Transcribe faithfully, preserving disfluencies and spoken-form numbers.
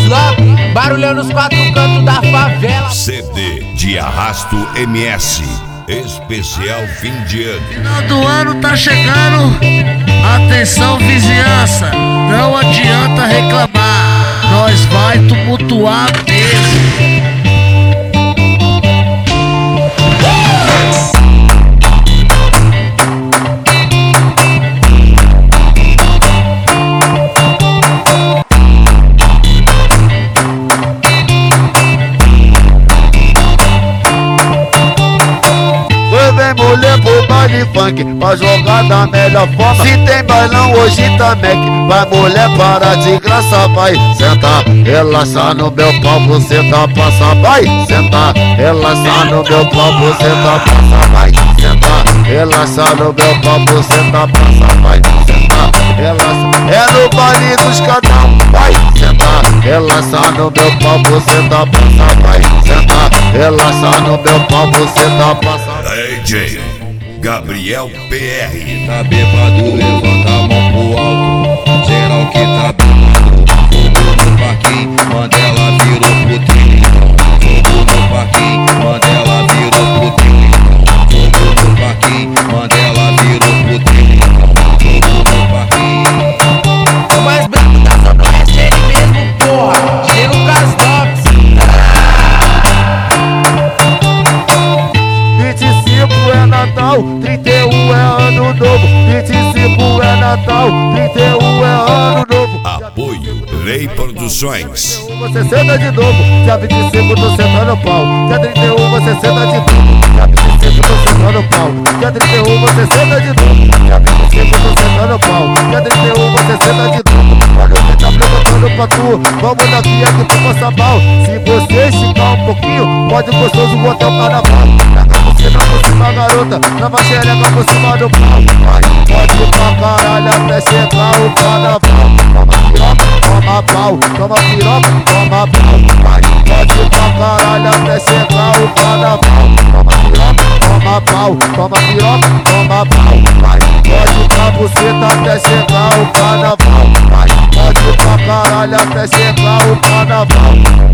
Love, barulhando os quatro cantos da favela. C D de Arrasto M S, especial fim de ano. Final do ano tá chegando, atenção vizinhança, não adianta reclamar, nós vai tumultuar mesmo. Mulher pro baile funk, pra jogar da melhor forma. Se tem bailão hoje também, vai mulher para de graça. Vai sentar, relaxa no meu pau, você tá passa. Vai sentar, relaxa no meu pau, você tá passa. Vai sentar, relaxa no meu pau, você tá passa. Vai sentar, relaxa. É no baile dos cadão. Vai sentar, relaxa no meu pau, você tá passa. Vai sentar, relaxa no meu pau, você tá passa. D J Gabriel P R. Tá bêbado, levanta a mão pro alto. Geral que tá bêbado, fogo no parquinho, Mandela virou pro trilhão. Fogo no parquinho, Mandela virou pro trilhão. Fogo no parquinho, Mandela virou pro trilhão. Fogo no parquinho. O mais branco da zona oeste é ele mesmo, porra. G. Lucas Lopes. vinte e cinco é Natal, trinta e um é Ano Novo. vinte e cinco é Natal, trinta e um é Ano Novo. Apoio Rei Produções. Você senta de novo, dia vinte e cinco tô sentando pau. Dia trinta e um você senta de novo, dia vinte e cinco tô sentando pau. Dia trinta e um você senta de novo, dia vinte e cinco tô sentando pau. Dia trinta e um você senta de novo. Olha o que tá perguntando pra tu, vamos na via que tu passa mal. Se você esticar um pouquinho, pode gostoso botar o carnaval. Você não por cima, garota, na xereca por cima do pau. Vai, pode ir pra caralho até chegar o carnaval. Toma piroca, toma pau, toma piroca, toma pau. Vai, pode ir pra caralho até chegar o carnaval. Toma piroca, toma pau, toma piroca, toma pau. Vai, pode ir pra buceta até chegar o carnaval. Vai, pode ir pra caralho até chegar o carnaval.